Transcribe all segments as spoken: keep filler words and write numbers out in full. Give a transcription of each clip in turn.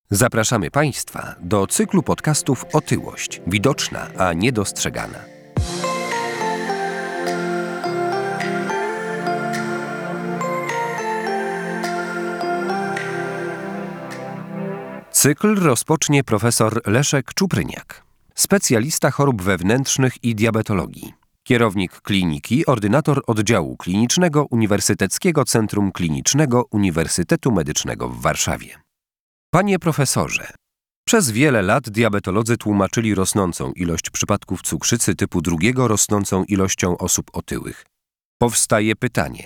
Zapraszamy Państwa do cyklu podcastów Otyłość – widoczna, a niedostrzegana. Cykl rozpocznie profesor Leszek Czupryniak, specjalista chorób wewnętrznych i diabetologii, kierownik kliniki, ordynator oddziału klinicznego Uniwersyteckiego Centrum Klinicznego Uniwersytetu Medycznego w Warszawie. Panie profesorze, przez wiele lat diabetolodzy tłumaczyli rosnącą ilość przypadków cukrzycy typu drugiego rosnącą ilością osób otyłych. Powstaje pytanie: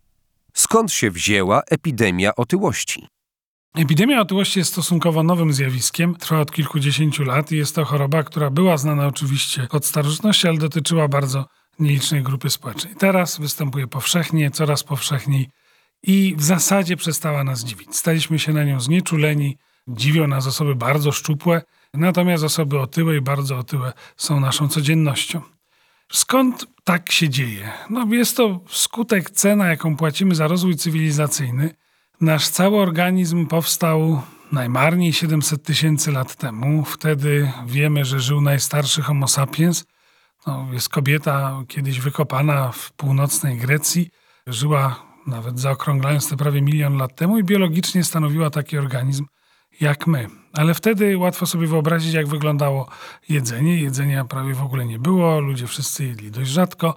skąd się wzięła epidemia otyłości? Epidemia otyłości jest stosunkowo nowym zjawiskiem, trwa od kilkudziesięciu lat i jest to choroba, która była znana oczywiście od starożytności, ale dotyczyła bardzo nielicznej grupy społecznej. Teraz występuje powszechnie, coraz powszechniej i w zasadzie przestała nas dziwić. Staliśmy się na nią znieczuleni, dziwią nas osoby bardzo szczupłe, natomiast osoby otyłe i bardzo otyłe są naszą codziennością. Skąd tak się dzieje? No jest to skutek, cena, jaką płacimy za rozwój cywilizacyjny. Nasz cały organizm powstał najmarniej siedemset tysięcy lat temu. Wtedy wiemy, że żył najstarszy Homo sapiens. No, jest kobieta kiedyś wykopana w północnej Grecji. Żyła, nawet zaokrąglając to, prawie milion lat temu i biologicznie stanowiła taki organizm jak my. Ale wtedy łatwo sobie wyobrazić, jak wyglądało jedzenie. Jedzenia prawie w ogóle nie było, ludzie wszyscy jedli dość rzadko.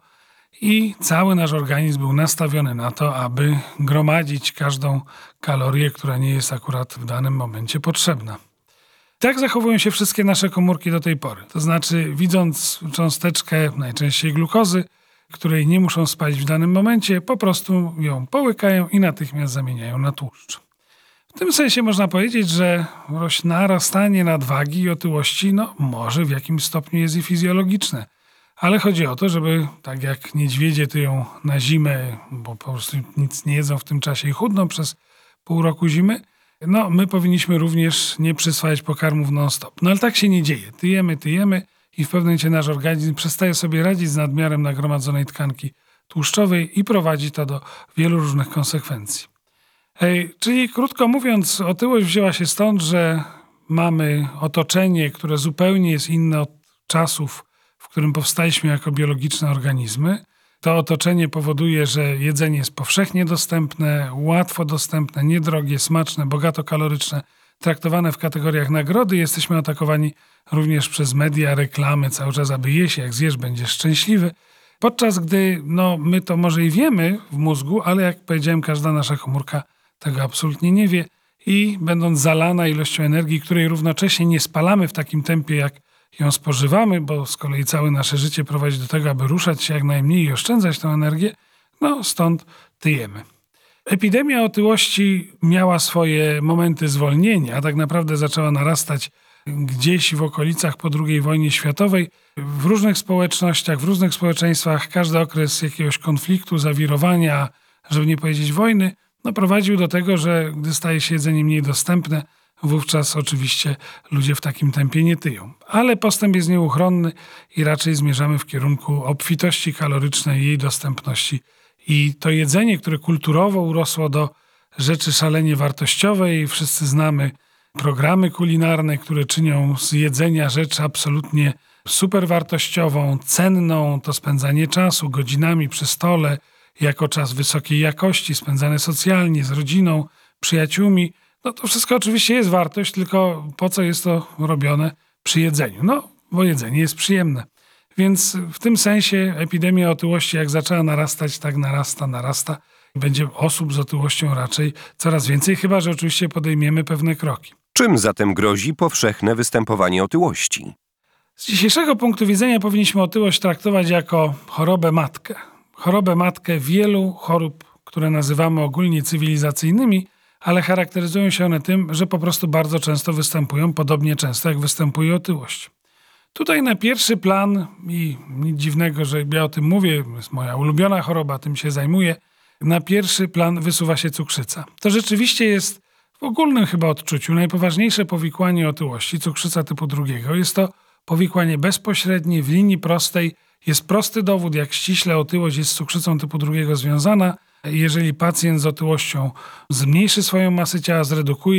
I cały nasz organizm był nastawiony na to, aby gromadzić każdą kalorię, która nie jest akurat w danym momencie potrzebna. Tak zachowują się wszystkie nasze komórki do tej pory. To znaczy, widząc cząsteczkę, najczęściej glukozy, której nie muszą spalić w danym momencie, po prostu ją połykają i natychmiast zamieniają na tłuszcz. W tym sensie można powiedzieć, że narastanie nadwagi i otyłości no, może w jakimś stopniu jest i fizjologiczne. Ale chodzi o to, żeby tak jak niedźwiedzie tyją na zimę, bo po prostu nic nie jedzą w tym czasie i chudną przez pół roku zimy, no my powinniśmy również nie przyswajać pokarmów non-stop. No ale tak się nie dzieje. Tyjemy, tyjemy i w pewnym momencie nasz organizm przestaje sobie radzić z nadmiarem nagromadzonej tkanki tłuszczowej i prowadzi to do wielu różnych konsekwencji. Hej, czyli krótko mówiąc, otyłość wzięła się stąd, że mamy otoczenie, które zupełnie jest inne od czasów, w którym powstaliśmy jako biologiczne organizmy. To otoczenie powoduje, że jedzenie jest powszechnie dostępne, łatwo dostępne, niedrogie, smaczne, bogato kaloryczne, traktowane w kategoriach nagrody. Jesteśmy atakowani również przez media, reklamy cały czas, aby jeść, jak zjesz, będziesz szczęśliwy. Podczas gdy no, my to może i wiemy w mózgu, ale jak powiedziałem, każda nasza komórka tego absolutnie nie wie i będąc zalana ilością energii, której równocześnie nie spalamy w takim tempie, jak ją spożywamy, bo z kolei całe nasze życie prowadzi do tego, aby ruszać się jak najmniej i oszczędzać tę energię, no stąd tyjemy. Epidemia otyłości miała swoje momenty zwolnienia, tak naprawdę zaczęła narastać gdzieś w okolicach po drugiej wojnie światowej. W różnych społecznościach, w różnych społeczeństwach każdy okres jakiegoś konfliktu, zawirowania, żeby nie powiedzieć wojny, no prowadził do tego, że gdy staje się jedzenie mniej dostępne, wówczas oczywiście ludzie w takim tempie nie tyją. Ale postęp jest nieuchronny i raczej zmierzamy w kierunku obfitości kalorycznej, jej dostępności. I to jedzenie, które kulturowo urosło do rzeczy szalenie wartościowej, wszyscy znamy programy kulinarne, które czynią z jedzenia rzecz absolutnie superwartościową, cenną, to spędzanie czasu godzinami przy stole, jako czas wysokiej jakości, spędzane socjalnie, z rodziną, przyjaciółmi. No to wszystko oczywiście jest wartość, tylko po co jest to robione przy jedzeniu? No, bo jedzenie jest przyjemne. Więc w tym sensie epidemia otyłości jak zaczęła narastać, tak narasta, narasta. Będzie osób z otyłością raczej coraz więcej, chyba że oczywiście podejmiemy pewne kroki. Czym zatem grozi powszechne występowanie otyłości? Z dzisiejszego punktu widzenia powinniśmy otyłość traktować jako chorobę matkę. Chorobę matkę wielu chorób, które nazywamy ogólnie cywilizacyjnymi, ale charakteryzują się one tym, że po prostu bardzo często występują, podobnie często jak występuje otyłość. Tutaj na pierwszy plan, i nic dziwnego, że ja o tym mówię, jest moja ulubiona choroba, tym się zajmuję, na pierwszy plan wysuwa się cukrzyca. To rzeczywiście jest w ogólnym chyba odczuciu najpoważniejsze powikłanie otyłości, cukrzyca typu drugiego. Jest to powikłanie bezpośrednie, w linii prostej. Jest prosty dowód, jak ściśle otyłość jest z cukrzycą typu drugiego związana. Jeżeli pacjent z otyłością zmniejszy swoją masę ciała, zredukuje,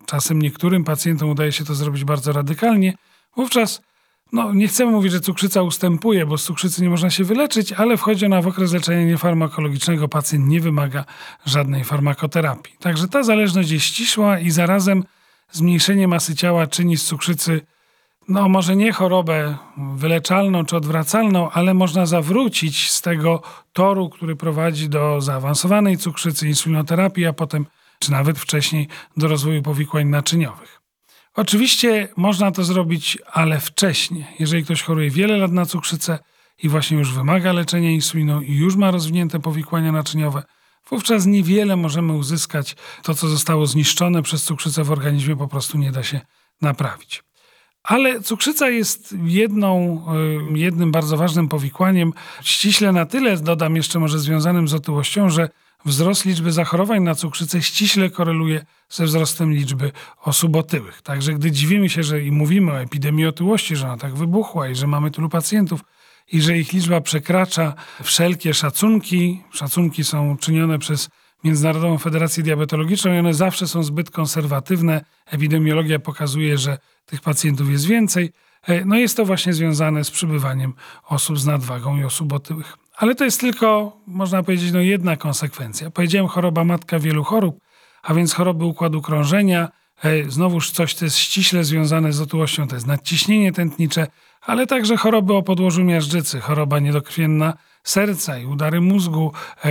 czasem niektórym pacjentom udaje się to zrobić bardzo radykalnie, wówczas no, nie chcemy mówić, że cukrzyca ustępuje, bo z cukrzycy nie można się wyleczyć, ale wchodzi ona w okres leczenia niefarmakologicznego. Pacjent nie wymaga żadnej farmakoterapii. Także ta zależność jest ścisła i zarazem zmniejszenie masy ciała czyni z cukrzycy, no może nie chorobę wyleczalną czy odwracalną, ale można zawrócić z tego toru, który prowadzi do zaawansowanej cukrzycy, insulinoterapii, a potem, czy nawet wcześniej, do rozwoju powikłań naczyniowych. Oczywiście można to zrobić, ale wcześniej. Jeżeli ktoś choruje wiele lat na cukrzycę i właśnie już wymaga leczenia insuliną i już ma rozwinięte powikłania naczyniowe, wówczas niewiele możemy uzyskać. To, co zostało zniszczone przez cukrzycę w organizmie, po prostu nie da się naprawić. Ale cukrzyca jest jedną, jednym bardzo ważnym powikłaniem, ściśle na tyle, dodam jeszcze może związanym z otyłością, że wzrost liczby zachorowań na cukrzycę ściśle koreluje ze wzrostem liczby osób otyłych. Także gdy dziwimy się, że i mówimy o epidemii otyłości, że ona tak wybuchła i że mamy tylu pacjentów i że ich liczba przekracza wszelkie szacunki, szacunki są czynione przez Międzynarodową Federację Diabetologiczną i one zawsze są zbyt konserwatywne. Epidemiologia pokazuje, że tych pacjentów jest więcej. No jest to właśnie związane z przybywaniem osób z nadwagą i osób otyłych. Ale to jest tylko, można powiedzieć, no jedna konsekwencja. Powiedziałem choroba matka wielu chorób, a więc choroby układu krążenia. Znowuż coś, co jest ściśle związane z otyłością, to jest nadciśnienie tętnicze, ale także choroby o podłożu miażdżycy, choroba niedokrwienna serca i udary mózgu.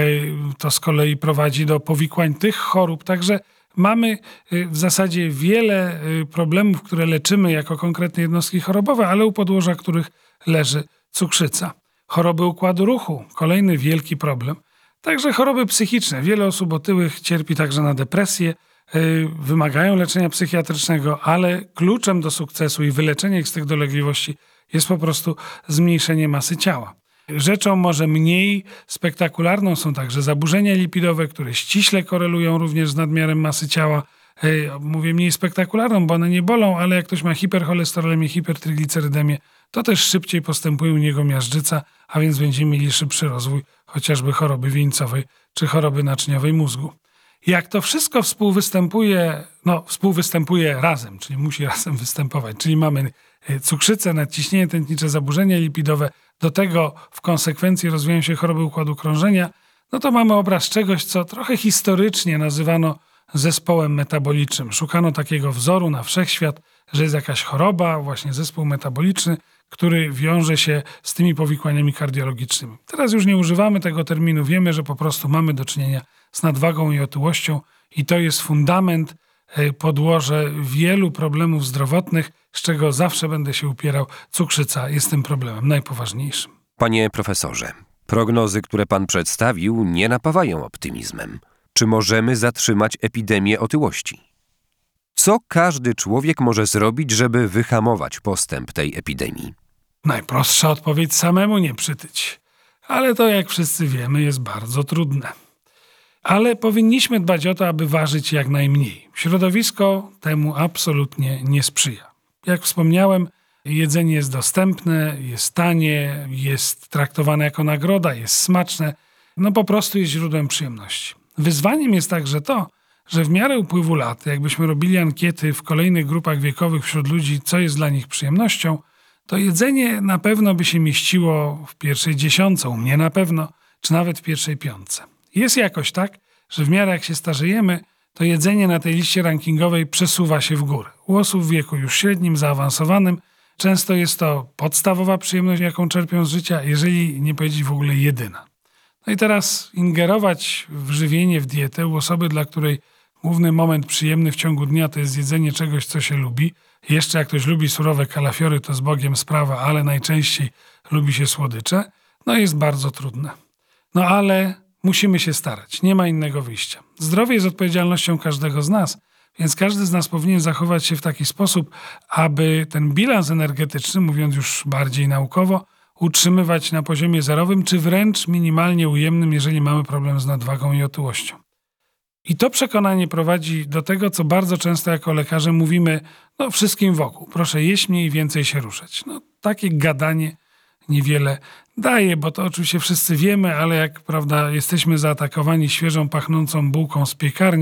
To z kolei prowadzi do powikłań tych chorób. Także mamy w zasadzie wiele problemów, które leczymy jako konkretne jednostki chorobowe, ale u podłoża których leży cukrzyca. Choroby układu ruchu, kolejny wielki problem. Także choroby psychiczne. Wiele osób otyłych cierpi także na depresję, yy, wymagają leczenia psychiatrycznego, ale kluczem do sukcesu i wyleczenia ich z tych dolegliwości jest po prostu zmniejszenie masy ciała. Rzeczą może mniej spektakularną są także zaburzenia lipidowe, które ściśle korelują również z nadmiarem masy ciała. Yy, mówię mniej spektakularną, bo one nie bolą, ale jak ktoś ma hipercholesterolemię, hipertriglicerydemię, to też szybciej postępuje u niego miażdżyca, a więc będziemy mieli szybszy rozwój chociażby choroby wieńcowej czy choroby naczyniowej mózgu. Jak to wszystko współwystępuje, no współwystępuje razem, czyli musi razem występować, czyli mamy cukrzycę, nadciśnienie tętnicze, zaburzenia lipidowe, do tego w konsekwencji rozwijają się choroby układu krążenia, no to mamy obraz czegoś, co trochę historycznie nazywano zespołem metabolicznym. Szukano takiego wzoru na wszechświat, że jest jakaś choroba, właśnie zespół metaboliczny, który wiąże się z tymi powikłaniami kardiologicznymi. Teraz już nie używamy tego terminu, wiemy, że po prostu mamy do czynienia z nadwagą i otyłością i to jest fundament, podłoże wielu problemów zdrowotnych, z czego zawsze będę się upierał. Cukrzyca jest tym problemem najpoważniejszym. Panie profesorze, prognozy, które pan przedstawił, nie napawają optymizmem. Czy możemy zatrzymać epidemię otyłości? Co każdy człowiek może zrobić, żeby wyhamować postęp tej epidemii? Najprostsza odpowiedź: samemu nie przytyć. Ale to, jak wszyscy wiemy, jest bardzo trudne. Ale powinniśmy dbać o to, aby ważyć jak najmniej. Środowisko temu absolutnie nie sprzyja. Jak wspomniałem, jedzenie jest dostępne, jest tanie, jest traktowane jako nagroda, jest smaczne. No po prostu jest źródłem przyjemności. Wyzwaniem jest także to, że w miarę upływu lat, jakbyśmy robili ankiety w kolejnych grupach wiekowych wśród ludzi, co jest dla nich przyjemnością, to jedzenie na pewno by się mieściło w pierwszej dziesiątce, u mnie na pewno, czy nawet w pierwszej piątce. Jest jakoś tak, że w miarę jak się starzejemy, to jedzenie na tej liście rankingowej przesuwa się w górę. U osób w wieku już średnim, zaawansowanym często jest to podstawowa przyjemność, jaką czerpią z życia, jeżeli nie powiedzieć w ogóle jedyna. No i teraz ingerować w żywienie, w dietę u osoby, dla której główny moment przyjemny w ciągu dnia to jest jedzenie czegoś, co się lubi. Jeszcze jak ktoś lubi surowe kalafiory, to z Bogiem sprawa, ale najczęściej lubi się słodycze. No jest bardzo trudne. No ale musimy się starać. Nie ma innego wyjścia. Zdrowie jest odpowiedzialnością każdego z nas, więc każdy z nas powinien zachować się w taki sposób, aby ten bilans energetyczny, mówiąc już bardziej naukowo, utrzymywać na poziomie zerowym, czy wręcz minimalnie ujemnym, jeżeli mamy problem z nadwagą i otyłością. I to przekonanie prowadzi do tego, co bardzo często jako lekarze mówimy no wszystkim wokół. Proszę jeść mniej i więcej się ruszać. No takie gadanie niewiele daje, bo to oczywiście wszyscy wiemy, ale jak prawda jesteśmy zaatakowani świeżą, pachnącą bułką z piekarni,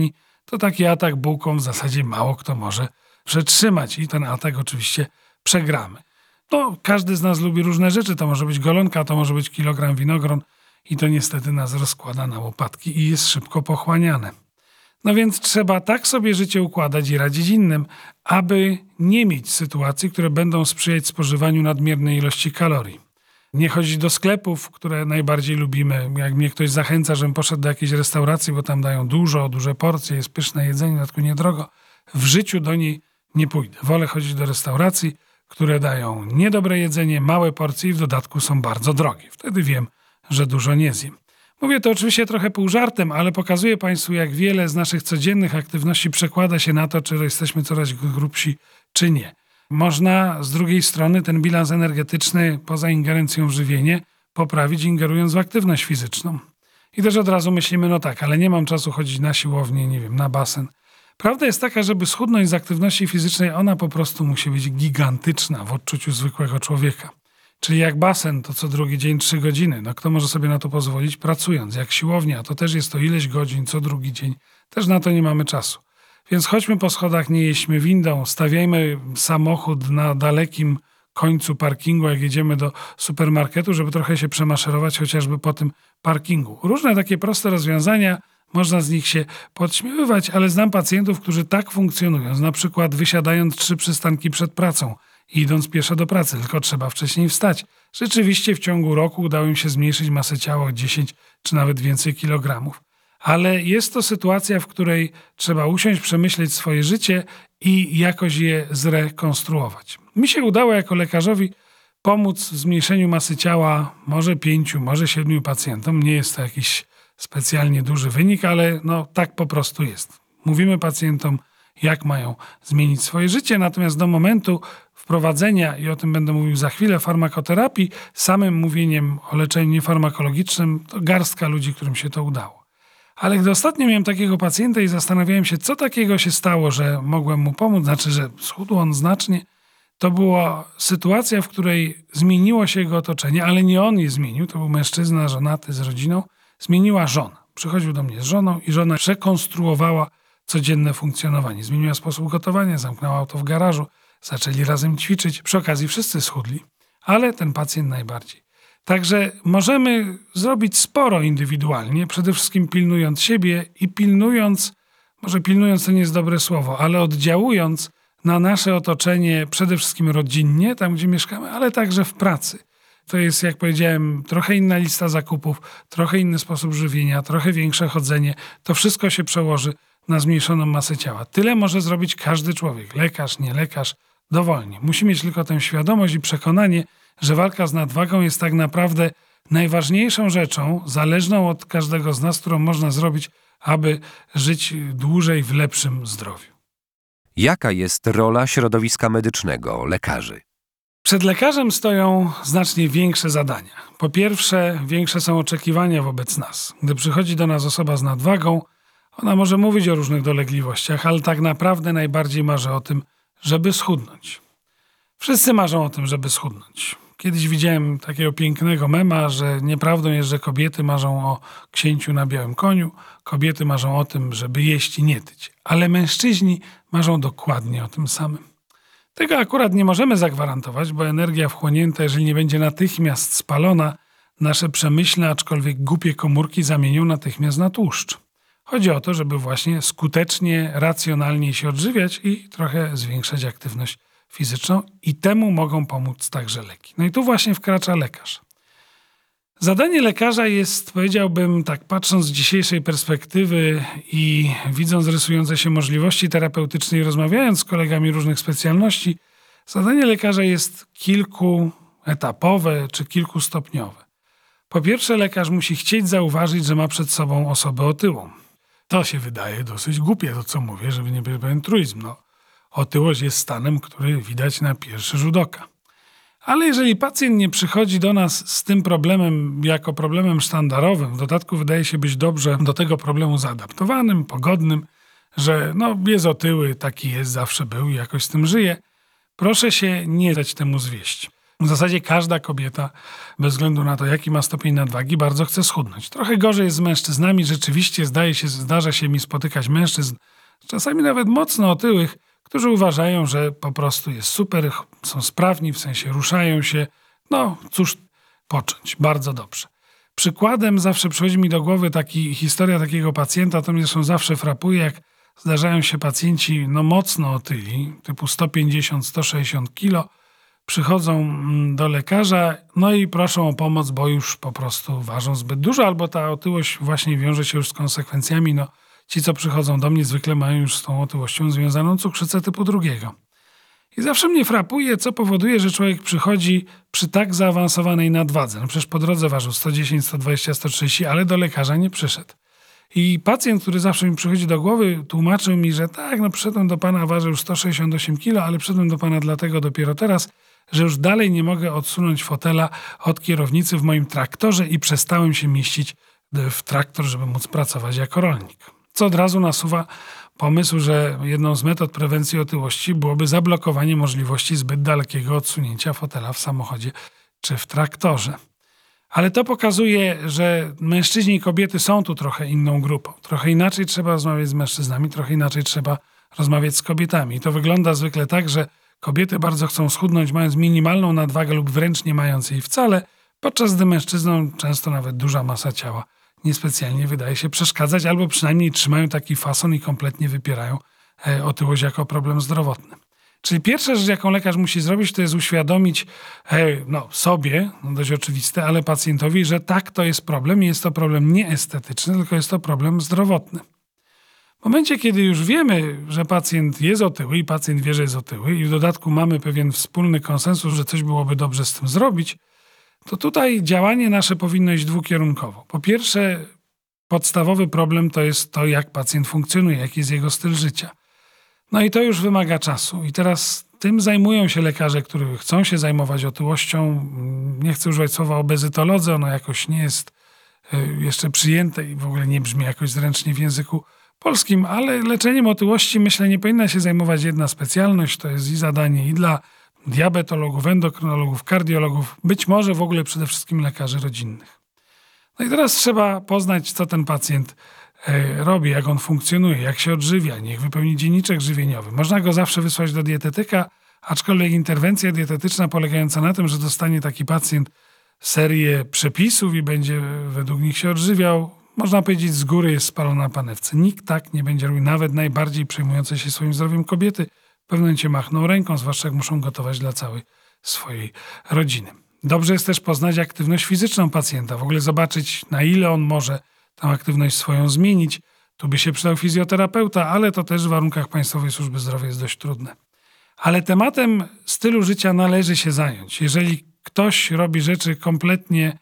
to taki atak bułką w zasadzie mało kto może przetrzymać i ten atak oczywiście przegramy. No, każdy z nas lubi różne rzeczy, to może być golonka, to może być kilogram winogron i to niestety nas rozkłada na łopatki i jest szybko pochłaniane. No więc trzeba tak sobie życie układać i radzić innym, aby nie mieć sytuacji, które będą sprzyjać spożywaniu nadmiernej ilości kalorii. Nie chodzić do sklepów, które najbardziej lubimy. Jak mnie ktoś zachęca, żebym poszedł do jakiejś restauracji, bo tam dają dużo, duże porcje, jest pyszne jedzenie, w dodatku niedrogo. W życiu do niej nie pójdę. Wolę chodzić do restauracji, które dają niedobre jedzenie, małe porcje i w dodatku są bardzo drogie. Wtedy wiem, że dużo nie zjem. Mówię to oczywiście trochę pół żartem, ale pokazuję Państwu, jak wiele z naszych codziennych aktywności przekłada się na to, czy jesteśmy coraz grubsi, czy nie. Można z drugiej strony ten bilans energetyczny poza ingerencją w żywienie poprawić, ingerując w aktywność fizyczną. I też od razu myślimy, no tak, ale nie mam czasu chodzić na siłownię, nie wiem, na basen. Prawda jest taka, żeby schudnąć z aktywności fizycznej, ona po prostu musi być gigantyczna w odczuciu zwykłego człowieka. Czyli jak basen, to co drugi dzień trzy godziny. No kto może sobie na to pozwolić pracując? Jak siłownia, to też jest to ileś godzin co drugi dzień. Też na to nie mamy czasu. Więc chodźmy po schodach, nie jeźdźmy windą, stawiajmy samochód na dalekim końcu parkingu, jak jedziemy do supermarketu, żeby trochę się przemaszerować chociażby po tym parkingu. Różne takie proste rozwiązania, można z nich się podśmiewywać, ale znam pacjentów, którzy tak funkcjonują, na przykład wysiadając trzy przystanki przed pracą i idąc pieszo do pracy, tylko trzeba wcześniej wstać. Rzeczywiście w ciągu roku udało im się zmniejszyć masę ciała o dziesięć czy nawet więcej kilogramów. Ale jest to sytuacja, w której trzeba usiąść, przemyśleć swoje życie i jakoś je zrekonstruować. Mi się udało jako lekarzowi pomóc w zmniejszeniu masy ciała może pięciu, może siedmiu pacjentom. Nie jest to jakiś specjalnie duży wynik, ale no tak po prostu jest. Mówimy pacjentom, jak mają zmienić swoje życie, natomiast do momentu wprowadzenia, i o tym będę mówił za chwilę, farmakoterapii, samym mówieniem o leczeniu niefarmakologicznym, to garstka ludzi, którym się to udało. Ale gdy ostatnio miałem takiego pacjenta i zastanawiałem się, co takiego się stało, że mogłem mu pomóc, znaczy, że schudł on znacznie, to była sytuacja, w której zmieniło się jego otoczenie, ale nie on je zmienił, to był mężczyzna żonaty z rodziną, zmieniła żona. Przychodził do mnie z żoną i żona przekonstruowała codzienne funkcjonowanie. Zmieniła sposób gotowania, zamknęła auto w garażu, zaczęli razem ćwiczyć. Przy okazji wszyscy schudli, ale ten pacjent najbardziej. Także możemy zrobić sporo indywidualnie, przede wszystkim pilnując siebie i pilnując, może pilnując to nie jest dobre słowo, ale oddziałując na nasze otoczenie przede wszystkim rodzinnie, tam gdzie mieszkamy, ale także w pracy. To jest, jak powiedziałem, trochę inna lista zakupów, trochę inny sposób żywienia, trochę większe chodzenie. To wszystko się przełoży na zmniejszoną masę ciała. Tyle może zrobić każdy człowiek, lekarz, nie lekarz, dowolnie. Musi mieć tylko tę świadomość i przekonanie, że walka z nadwagą jest tak naprawdę najważniejszą rzeczą, zależną od każdego z nas, którą można zrobić, aby żyć dłużej w lepszym zdrowiu. Jaka jest rola środowiska medycznego, lekarzy? Przed lekarzem stoją znacznie większe zadania. Po pierwsze, większe są oczekiwania wobec nas. Gdy przychodzi do nas osoba z nadwagą, ona może mówić o różnych dolegliwościach, ale tak naprawdę najbardziej marzy o tym, żeby schudnąć. Wszyscy marzą o tym, żeby schudnąć. Kiedyś widziałem takiego pięknego mema, że nieprawdą jest, że kobiety marzą o księciu na białym koniu, kobiety marzą o tym, żeby jeść i nie tyć, ale mężczyźni marzą dokładnie o tym samym. Tego akurat nie możemy zagwarantować, bo energia wchłonięta, jeżeli nie będzie natychmiast spalona, nasze przemyślne, aczkolwiek głupie komórki zamienią natychmiast na tłuszcz. Chodzi o to, żeby właśnie skutecznie, racjonalnie się odżywiać i trochę zwiększać aktywność fizyczną i temu mogą pomóc także leki. No i tu właśnie wkracza lekarz. Zadanie lekarza jest, powiedziałbym, tak patrząc z dzisiejszej perspektywy i widząc rysujące się możliwości terapeutyczne i rozmawiając z kolegami różnych specjalności, zadanie lekarza jest kilkuetapowe czy kilkustopniowe. Po pierwsze, lekarz musi chcieć zauważyć, że ma przed sobą osobę otyłą. To się wydaje dosyć głupie, to co mówię, żeby nie być pewien truizm. No, otyłość jest stanem, który widać na pierwszy rzut oka. Ale jeżeli pacjent nie przychodzi do nas z tym problemem jako problemem sztandarowym, w dodatku wydaje się być dobrze do tego problemu zaadaptowanym, pogodnym, że no jest otyły, taki jest, zawsze był i jakoś z tym żyje, proszę się nie dać temu zwieść. W zasadzie każda kobieta, bez względu na to, jaki ma stopień nadwagi, bardzo chce schudnąć. Trochę gorzej jest z mężczyznami. Rzeczywiście zdaje się, zdarza się mi spotykać mężczyzn czasami nawet mocno otyłych, którzy uważają, że po prostu jest super, są sprawni, w sensie ruszają się. No cóż począć, bardzo dobrze. Przykładem zawsze przychodzi mi do głowy taki, historia takiego pacjenta, to mnie zresztą zawsze frapuje, jak zdarzają się pacjenci no mocno otyli, typu sto pięćdziesiąt do stu sześćdziesięciu kilo, przychodzą do lekarza, no i proszą o pomoc, bo już po prostu ważą zbyt dużo, albo ta otyłość właśnie wiąże się już z konsekwencjami. No, ci, co przychodzą do mnie, zwykle mają już z tą otyłością związaną cukrzycę typu drugiego. I zawsze mnie frapuje, co powoduje, że człowiek przychodzi przy tak zaawansowanej nadwadze. No przecież po drodze ważył sto dziesięć, sto dwadzieścia, sto trzydzieści, ale do lekarza nie przyszedł. I pacjent, który zawsze mi przychodzi do głowy, tłumaczył mi, że tak, no przyszedłem do pana, ważył sto sześćdziesiąt osiem kilo, ale przyszedłem do pana dlatego dopiero teraz, że już dalej nie mogę odsunąć fotela od kierownicy w moim traktorze i przestałem się mieścić w traktor, żeby móc pracować jako rolnik. Co od razu nasuwa pomysł, że jedną z metod prewencji otyłości byłoby zablokowanie możliwości zbyt dalekiego odsunięcia fotela w samochodzie czy w traktorze. Ale to pokazuje, że mężczyźni i kobiety są tu trochę inną grupą. Trochę inaczej trzeba rozmawiać z mężczyznami, trochę inaczej trzeba rozmawiać z kobietami. I to wygląda zwykle tak, że kobiety bardzo chcą schudnąć, mając minimalną nadwagę lub wręcz nie mając jej wcale, podczas gdy mężczyznom często nawet duża masa ciała niespecjalnie wydaje się przeszkadzać, albo przynajmniej trzymają taki fason i kompletnie wypierają e, otyłość jako problem zdrowotny. Czyli pierwsza rzecz, jaką lekarz musi zrobić, to jest uświadomić e, no, sobie, no dość oczywiste, ale pacjentowi, że tak, to jest problem i jest to problem nie estetyczny, tylko jest to problem zdrowotny. W momencie, kiedy już wiemy, że pacjent jest otyły i pacjent wie, że jest otyły i w dodatku mamy pewien wspólny konsensus, że coś byłoby dobrze z tym zrobić, to tutaj działanie nasze powinno iść dwukierunkowo. Po pierwsze, podstawowy problem to jest to, jak pacjent funkcjonuje, jaki jest jego styl życia. No i to już wymaga czasu. I teraz tym zajmują się lekarze, którzy chcą się zajmować otyłością. Nie chcę używać słowa obezytolodzy, ono jakoś nie jest jeszcze przyjęte i w ogóle nie brzmi jakoś zręcznie w języku polskim, ale leczeniem otyłości, myślę, nie powinna się zajmować jedna specjalność. To jest i zadanie i dla diabetologów, endokrynologów, kardiologów, być może w ogóle przede wszystkim lekarzy rodzinnych. No i teraz trzeba poznać, co ten pacjent e, robi, jak on funkcjonuje, jak się odżywia, niech wypełni dzienniczek żywieniowy. Można go zawsze wysłać do dietetyka, aczkolwiek interwencja dietetyczna polegająca na tym, że dostanie taki pacjent serię przepisów i będzie według nich się odżywiał, można powiedzieć, z góry jest spalona panewce. Nikt tak nie będzie robił, nawet najbardziej przejmujące się swoim zdrowiem kobiety. W pewnym momencie machną ręką, zwłaszcza jak muszą gotować dla całej swojej rodziny. Dobrze jest też poznać aktywność fizyczną pacjenta, w ogóle zobaczyć, na ile on może tę aktywność swoją zmienić. Tu by się przydał fizjoterapeuta, ale to też w warunkach Państwowej Służby Zdrowia jest dość trudne. Ale tematem stylu życia należy się zająć. Jeżeli ktoś robi rzeczy kompletnie,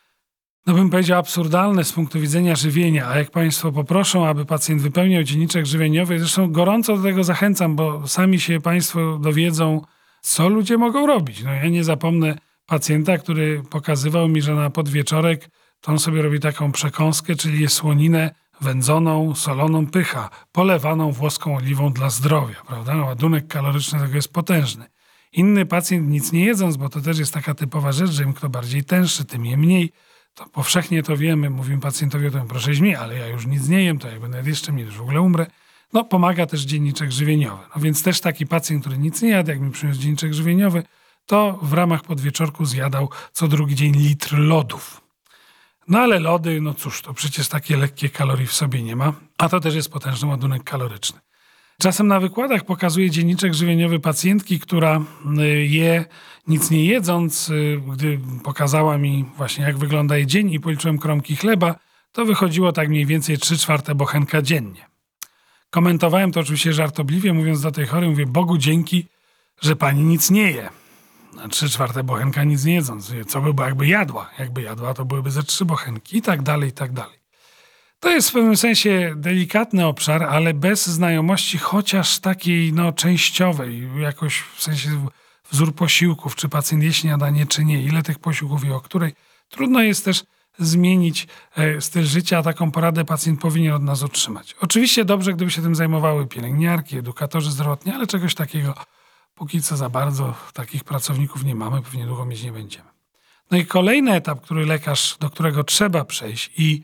no bym powiedział, absurdalne z punktu widzenia żywienia, a jak Państwo poproszą, aby pacjent wypełniał dzienniczek żywieniowy, zresztą gorąco do tego zachęcam, bo sami się Państwo dowiedzą, co ludzie mogą robić. No ja nie zapomnę pacjenta, który pokazywał mi, że na podwieczorek to on sobie robi taką przekąskę, czyli jest słoninę wędzoną, soloną pycha, polewaną włoską oliwą dla zdrowia, prawda? No, ładunek kaloryczny tego jest potężny. Inny pacjent nic nie jedząc, bo to też jest taka typowa rzecz, że im kto bardziej tęższy, tym je mniej. To powszechnie to wiemy, mówimy pacjentowi o tym, proszę jeść mniej, ale ja już nic nie jem, to jak będę jeszcze mniej, już w ogóle umrę. No pomaga też dzienniczek żywieniowy. No więc też taki pacjent, który nic nie jadł, jak mi przyniósł dzienniczek żywieniowy, to w ramach podwieczorku zjadał co drugi dzień litr lodów. No ale lody, no cóż, to przecież takie lekkie kalorii w sobie nie ma, a to też jest potężny ładunek kaloryczny. Czasem na wykładach pokazuje dzienniczek żywieniowy pacjentki, która je nic nie jedząc. Gdy pokazała mi właśnie, jak wygląda jej dzień i policzyłem kromki chleba, to wychodziło tak mniej więcej trzy czwarte bochenka dziennie. Komentowałem to oczywiście żartobliwie, mówiąc do tej chorej, mówię, Bogu dzięki, że pani nic nie je. Na trzy czwarte bochenka nic nie jedząc. Co by było, jakby jadła? Jakby jadła, to byłyby ze trzy bochenki i tak dalej, i tak dalej. To jest w pewnym sensie delikatny obszar, ale bez znajomości chociaż takiej no, częściowej, jakoś w sensie wzór posiłków, czy pacjent je śniadanie, czy nie, ile tych posiłków i o której, trudno jest też zmienić e, styl życia, a taką poradę pacjent powinien od nas otrzymać. Oczywiście dobrze, gdyby się tym zajmowały pielęgniarki, edukatorzy zdrowotni, ale czegoś takiego póki co za bardzo takich pracowników nie mamy, pewnie długo mieć nie będziemy. No i kolejny etap, który lekarz, do którego trzeba przejść i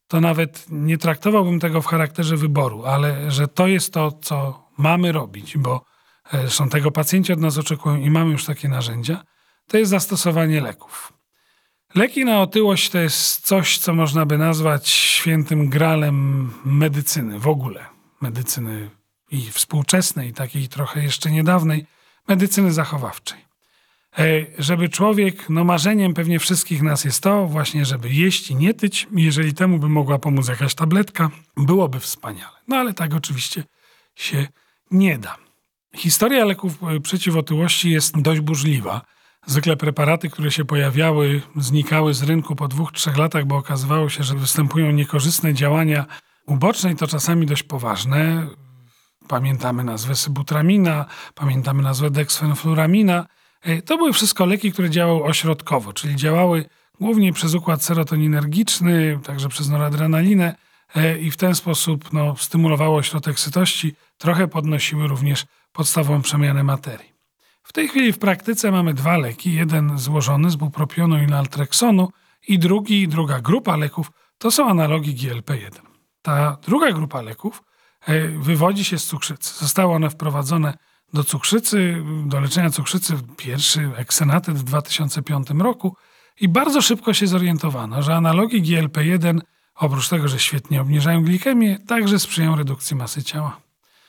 to nawet nie traktowałbym tego w charakterze wyboru, ale że to jest to, co mamy robić, bo zresztą tego pacjenci od nas oczekują i mamy już takie narzędzia, to jest zastosowanie leków. Leki na otyłość to jest coś, co można by nazwać świętym gralem medycyny w ogóle. Medycyny i współczesnej, i takiej trochę jeszcze niedawnej, medycyny zachowawczej. Żeby człowiek, no marzeniem pewnie wszystkich nas jest to właśnie, żeby jeść i nie tyć. Jeżeli temu by mogła pomóc jakaś tabletka, byłoby wspaniale. No ale tak oczywiście się nie da. Historia leków przeciw otyłości jest dość burzliwa. Zwykle preparaty, które się pojawiały, znikały z rynku po dwóch, trzech latach, bo okazywało się, że występują niekorzystne działania uboczne i to czasami dość poważne. Pamiętamy nazwę sybutramina, pamiętamy nazwę deksfenfluramina. To były wszystko leki, które działały ośrodkowo, czyli działały głównie przez układ serotoninergiczny, także przez noradrenalinę i w ten sposób no, stymulowało ośrodek sytości, trochę podnosiły również podstawową przemianę materii. W tej chwili w praktyce mamy dwa leki, jeden złożony z bupropionu i naltreksonu i drugi, druga grupa leków to są analogi G L P jeden. Ta druga grupa leków wywodzi się z cukrzycy. Zostały one wprowadzone do cukrzycy, do leczenia cukrzycy, pierwszy eksenatyt w dwa tysiące piątym roku i bardzo szybko się zorientowano, że analogi G L P jeden, oprócz tego, że świetnie obniżają glikemię, także sprzyjają redukcji masy ciała.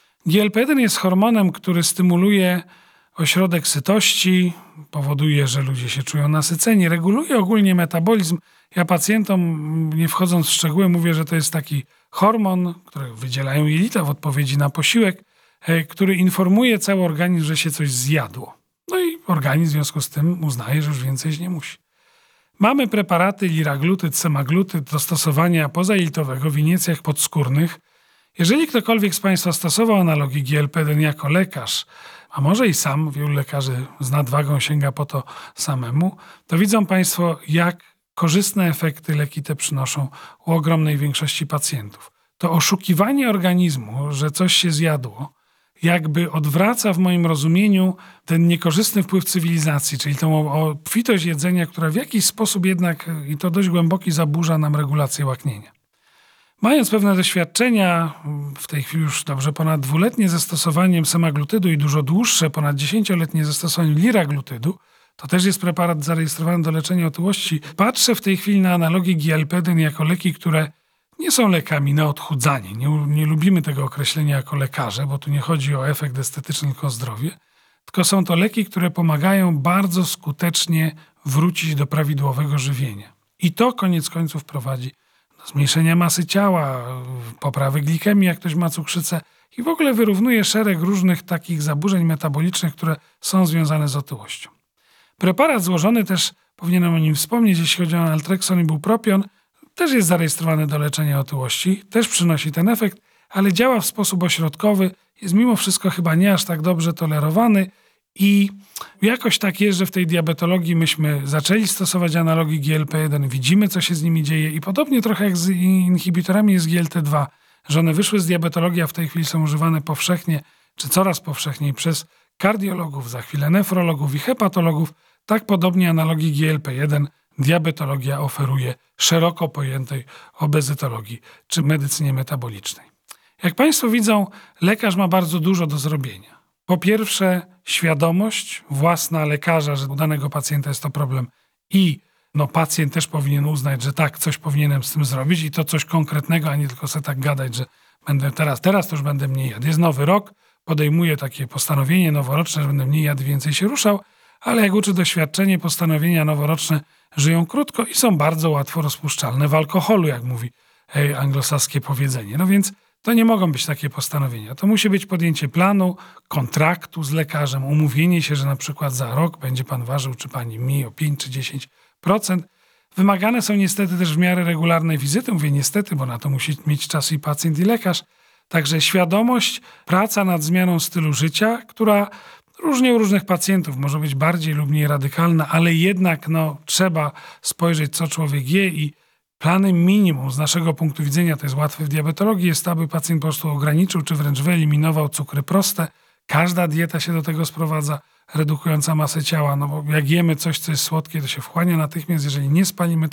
G L P jeden jest hormonem, który stymuluje ośrodek sytości, powoduje, że ludzie się czują nasyceni, reguluje ogólnie metabolizm. Ja pacjentom, nie wchodząc w szczegóły, mówię, że to jest taki hormon, który wydzielają jelita w odpowiedzi na posiłek, który informuje cały organizm, że się coś zjadło. No i organizm w związku z tym uznaje, że już więcej nie musi. Mamy preparaty liraglutyd, semaglutyd do stosowania pozajelitowego w iniecjach podskórnych. Jeżeli ktokolwiek z Państwa stosował analogii G L P jeden jako lekarz, a może i sam, wielu lekarzy z nadwagą sięga po to samemu, to widzą Państwo, jak korzystne efekty leki te przynoszą u ogromnej większości pacjentów. To oszukiwanie organizmu, że coś się zjadło, jakby odwraca w moim rozumieniu ten niekorzystny wpływ cywilizacji, czyli tą obfitość jedzenia, która w jakiś sposób jednak, i to dość głęboki, zaburza nam regulację łaknienia. Mając pewne doświadczenia, w tej chwili już dobrze ponad dwuletnie ze stosowaniem semaglutydu i dużo dłuższe, ponad dziesięcioletnie ze stosowaniem liraglutydu, to też jest preparat zarejestrowany do leczenia otyłości, patrzę w tej chwili na analogii G L P jeden jako leki, które nie są lekami na odchudzanie. Nie, nie lubimy tego określenia jako lekarze, bo tu nie chodzi o efekt estetyczny, tylko o zdrowie. Tylko są to leki, które pomagają bardzo skutecznie wrócić do prawidłowego żywienia. I to koniec końców prowadzi do zmniejszenia masy ciała, poprawy glikemii, jak ktoś ma cukrzycę i w ogóle wyrównuje szereg różnych takich zaburzeń metabolicznych, które są związane z otyłością. Preparat złożony też, powinienem o nim wspomnieć, jeśli chodzi o naltrekson i bupropion, też jest zarejestrowany do leczenia otyłości, też przynosi ten efekt, ale działa w sposób ośrodkowy, jest mimo wszystko chyba nie aż tak dobrze tolerowany i jakoś tak jest, że w tej diabetologii myśmy zaczęli stosować analogii G L P jeden, widzimy, co się z nimi dzieje i podobnie trochę jak z inhibitorami jest G L T dwa, że one wyszły z diabetologii, a w tej chwili są używane powszechnie, czy coraz powszechniej przez kardiologów, za chwilę nefrologów i hepatologów, tak podobnie analogii G L P jeden diabetologia oferuje szeroko pojętej obezytologii czy medycynie metabolicznej. Jak Państwo widzą, lekarz ma bardzo dużo do zrobienia. Po pierwsze, świadomość własna lekarza, że u danego pacjenta jest to problem i no, pacjent też powinien uznać, że tak, coś powinienem z tym zrobić i to coś konkretnego, a nie tylko sobie tak gadać, że będę teraz, teraz to już będę mniej jadł. Jest nowy rok, podejmuję takie postanowienie noworoczne, że będę mniej jadł, więcej się ruszał, ale jak uczy doświadczenie, postanowienia noworoczne żyją krótko i są bardzo łatwo rozpuszczalne w alkoholu, jak mówi hej, anglosaskie powiedzenie. No więc to nie mogą być takie postanowienia. To musi być podjęcie planu, kontraktu z lekarzem, umówienie się, że na przykład za rok będzie pan ważył, czy pani mniej o pięć czy dziesięć procent. Wymagane są niestety też w miarę regularnej wizyty. Mówię niestety, bo na to musi mieć czas i pacjent, i lekarz. Także świadomość, praca nad zmianą stylu życia, która różnie u różnych pacjentów może być bardziej lub mniej radykalna, ale jednak no, trzeba spojrzeć, co człowiek je i planem minimum z naszego punktu widzenia, to jest łatwe w diabetologii, jest to, aby pacjent po prostu ograniczył, czy wręcz wyeliminował cukry proste. Każda dieta się do tego sprowadza, redukująca masę ciała, no bo jak jemy coś, co jest słodkie, to się wchłania natychmiast. Jeżeli nie spalimy tego,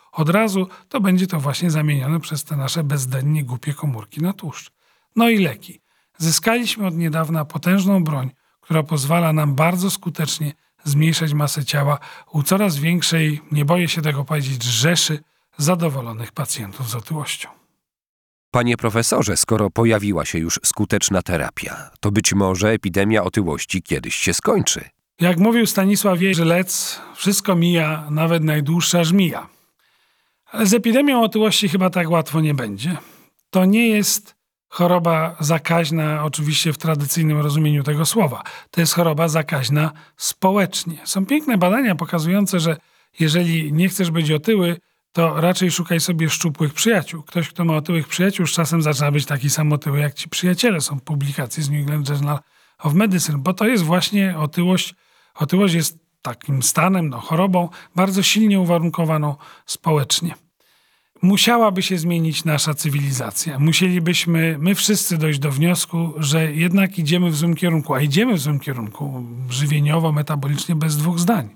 od razu, to będzie to właśnie zamienione przez te nasze bezdennie głupie komórki na tłuszcz. No i leki. Zyskaliśmy od niedawna potężną broń, która pozwala nam bardzo skutecznie zmniejszać masę ciała u coraz większej, nie boję się tego powiedzieć, rzeszy zadowolonych pacjentów z otyłością. Panie profesorze, skoro pojawiła się już skuteczna terapia, to być może epidemia otyłości kiedyś się skończy. Jak mówił Stanisław Żylec, wszystko mija, nawet najdłuższa żmija. Ale z epidemią otyłości chyba tak łatwo nie będzie. To nie jest choroba zakaźna, oczywiście w tradycyjnym rozumieniu tego słowa. To jest choroba zakaźna społecznie. Są piękne badania pokazujące, że jeżeli nie chcesz być otyły, to raczej szukaj sobie szczupłych przyjaciół. Ktoś, kto ma otyłych przyjaciół, z czasem zaczyna być taki sam otyły jak ci przyjaciele. Są publikacje z New England Journal of Medicine, bo to jest właśnie otyłość. Otyłość jest takim stanem, no, chorobą bardzo silnie uwarunkowaną społecznie. Musiałaby się zmienić nasza cywilizacja. Musielibyśmy, my wszyscy dojść do wniosku, że jednak idziemy w złym kierunku, a idziemy w złym kierunku żywieniowo, metabolicznie, bez dwóch zdań.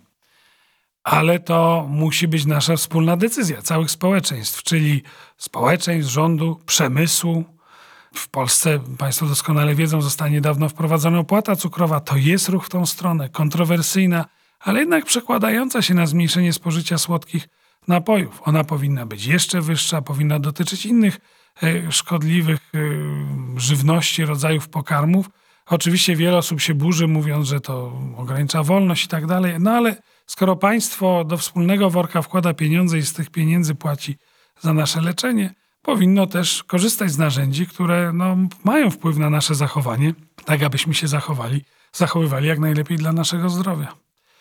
Ale to musi być nasza wspólna decyzja całych społeczeństw, czyli społeczeństw, rządu, przemysłu. W Polsce, państwo doskonale wiedzą, została niedawno wprowadzona opłata cukrowa. To jest ruch w tą stronę, kontrowersyjna, ale jednak przekładająca się na zmniejszenie spożycia słodkich napojów. Ona powinna być jeszcze wyższa, powinna dotyczyć innych e, szkodliwych e, żywności, rodzajów pokarmów. Oczywiście wiele osób się burzy, mówiąc, że to ogranicza wolność i tak dalej. No ale skoro państwo do wspólnego worka wkłada pieniądze i z tych pieniędzy płaci za nasze leczenie, powinno też korzystać z narzędzi, które no, mają wpływ na nasze zachowanie, tak abyśmy się zachowali, zachowywali jak najlepiej dla naszego zdrowia.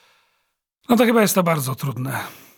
No to chyba jest to bardzo trudne.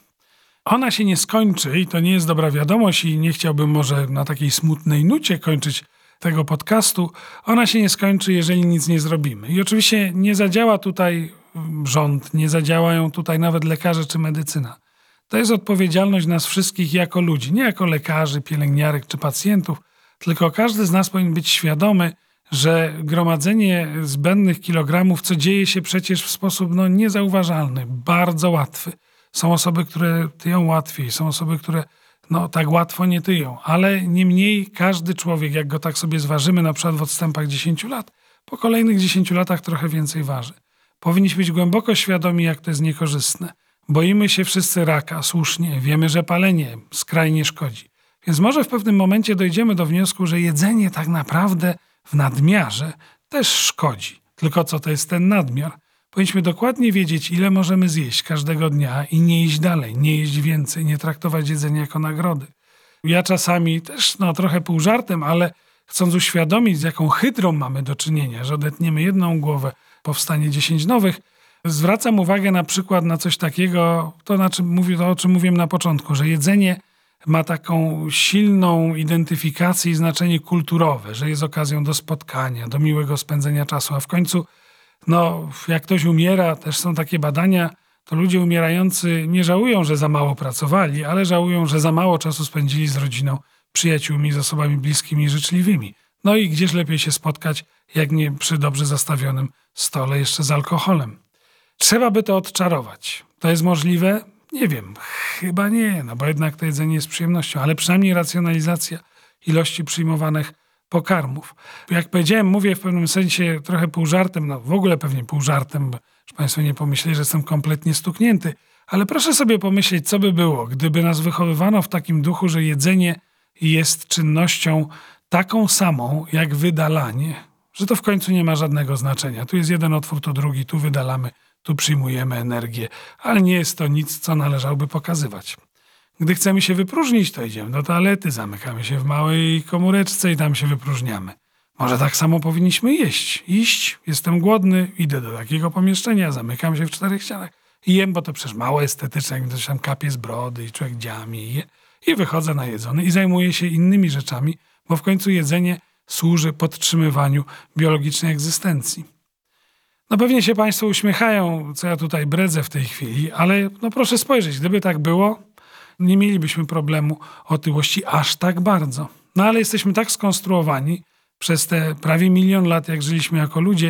Ona się nie skończy i to nie jest dobra wiadomość i nie chciałbym może na takiej smutnej nucie kończyć tego podcastu. Ona się nie skończy, jeżeli nic nie zrobimy. I oczywiście nie zadziała tutaj rząd, nie zadziałają tutaj nawet lekarze czy medycyna. To jest odpowiedzialność nas wszystkich jako ludzi, nie jako lekarzy, pielęgniarek czy pacjentów, tylko każdy z nas powinien być świadomy, że gromadzenie zbędnych kilogramów, co dzieje się przecież w sposób no, niezauważalny, bardzo łatwy. Są osoby, które tyją łatwiej, są osoby, które no, tak łatwo nie tyją, ale niemniej każdy człowiek, jak go tak sobie zważymy, na przykład w odstępach dziesięciu lat, po kolejnych dziesięciu latach trochę więcej waży. Powinniśmy być głęboko świadomi, jak to jest niekorzystne. Boimy się wszyscy raka, słusznie, wiemy, że palenie skrajnie szkodzi. Więc może w pewnym momencie dojdziemy do wniosku, że jedzenie tak naprawdę w nadmiarze też szkodzi. Tylko co to jest ten nadmiar? Powinniśmy dokładnie wiedzieć, ile możemy zjeść każdego dnia i nie iść dalej, nie jeść więcej, nie traktować jedzenia jako nagrody. Ja czasami też no, trochę pół żartem, ale chcąc uświadomić, z jaką hydrą mamy do czynienia, że odetniemy jedną głowę, powstanie dziesięć nowych, zwracam uwagę na przykład na coś takiego, to, na czym mówię, to o czym mówiłem na początku, że jedzenie ma taką silną identyfikację i znaczenie kulturowe, że jest okazją do spotkania, do miłego spędzenia czasu, a w końcu no, jak ktoś umiera, też są takie badania, to ludzie umierający nie żałują, że za mało pracowali, ale żałują, że za mało czasu spędzili z rodziną, przyjaciółmi, z osobami bliskimi i życzliwymi. No i gdzież lepiej się spotkać, jak nie przy dobrze zastawionym stole jeszcze z alkoholem. Trzeba by to odczarować. To jest możliwe? Nie wiem, chyba nie, no bo jednak to jedzenie jest przyjemnością, ale przynajmniej racjonalizacja ilości przyjmowanych pokarmów. Jak powiedziałem, mówię w pewnym sensie trochę pół żartem, no w ogóle pewnie pół żartem, bo już państwo nie pomyśleli, że jestem kompletnie stuknięty, ale proszę sobie pomyśleć, co by było, gdyby nas wychowywano w takim duchu, że jedzenie jest czynnością taką samą jak wydalanie, że to w końcu nie ma żadnego znaczenia. Tu jest jeden otwór, tu drugi, tu wydalamy, tu przyjmujemy energię, ale nie jest to nic, co należałoby pokazywać. Gdy chcemy się wypróżnić, to idziemy do toalety, zamykamy się w małej komóreczce i tam się wypróżniamy. Może tak samo powinniśmy jeść. Iść, jestem głodny, idę do takiego pomieszczenia, zamykam się w czterech ścianach i jem, bo to przecież mało estetyczne, jak coś tam kapie z brody i człowiek dziami i je. I wychodzę najedzony i zajmuję się innymi rzeczami, bo w końcu jedzenie służy podtrzymywaniu biologicznej egzystencji. No pewnie się państwo uśmiechają, co ja tutaj bredzę w tej chwili, ale no proszę spojrzeć, gdyby tak było, nie mielibyśmy problemu otyłości aż tak bardzo. No ale jesteśmy tak skonstruowani przez te prawie milion lat, jak żyliśmy jako ludzie,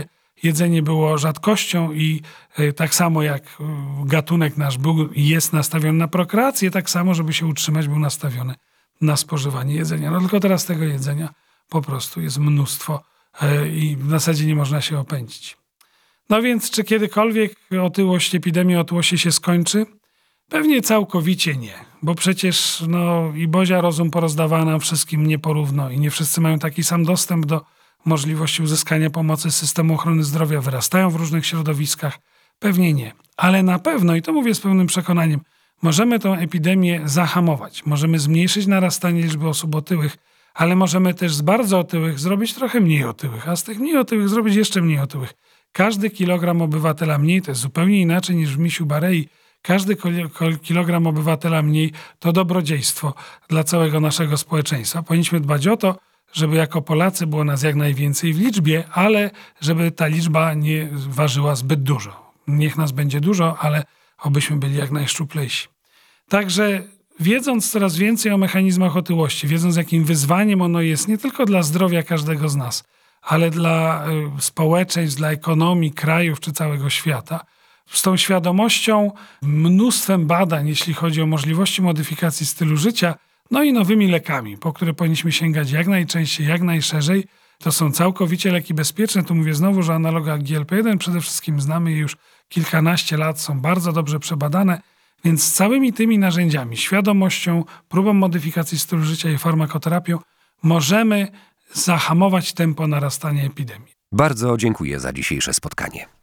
jedzenie było rzadkością i y, tak samo jak y, gatunek nasz był i jest nastawiony na prokreację, tak samo, żeby się utrzymać, był nastawiony na spożywanie jedzenia. No tylko teraz tego jedzenia po prostu jest mnóstwo y, i w zasadzie nie można się opędzić. No więc czy kiedykolwiek otyłość, epidemia otyłości się skończy? Pewnie całkowicie nie, bo przecież no, i Bozia rozum porozdawała nam wszystkim nieporówno i nie wszyscy mają taki sam dostęp do możliwości uzyskania pomocy z systemu ochrony zdrowia, wyrastają w różnych środowiskach. Pewnie nie, ale na pewno, i to mówię z pełnym przekonaniem, możemy tę epidemię zahamować. Możemy zmniejszyć narastanie liczby osób otyłych, ale możemy też z bardzo otyłych zrobić trochę mniej otyłych, a z tych mniej otyłych zrobić jeszcze mniej otyłych. Każdy kilogram obywatela mniej to jest zupełnie inaczej niż w misiu Barei. Każdy kilogram obywatela mniej to dobrodziejstwo dla całego naszego społeczeństwa. Powinniśmy dbać o to, żeby jako Polacy było nas jak najwięcej w liczbie, ale żeby ta liczba nie ważyła zbyt dużo. Niech nas będzie dużo, ale obyśmy byli jak najszczuplejsi. Także wiedząc coraz więcej o mechanizmach otyłości, wiedząc jakim wyzwaniem ono jest nie tylko dla zdrowia każdego z nas, ale dla y, społeczeństw, dla ekonomii krajów czy całego świata, z tą świadomością, mnóstwem badań, jeśli chodzi o możliwości modyfikacji stylu życia, no i nowymi lekami, po które powinniśmy sięgać jak najczęściej, jak najszerzej. To są całkowicie leki bezpieczne. Tu mówię znowu, że analoga G L P jeden przede wszystkim znamy je już kilkanaście lat, są bardzo dobrze przebadane, więc z całymi tymi narzędziami, świadomością, próbą modyfikacji stylu życia i farmakoterapią możemy zahamować tempo narastania epidemii. Bardzo dziękuję za dzisiejsze spotkanie.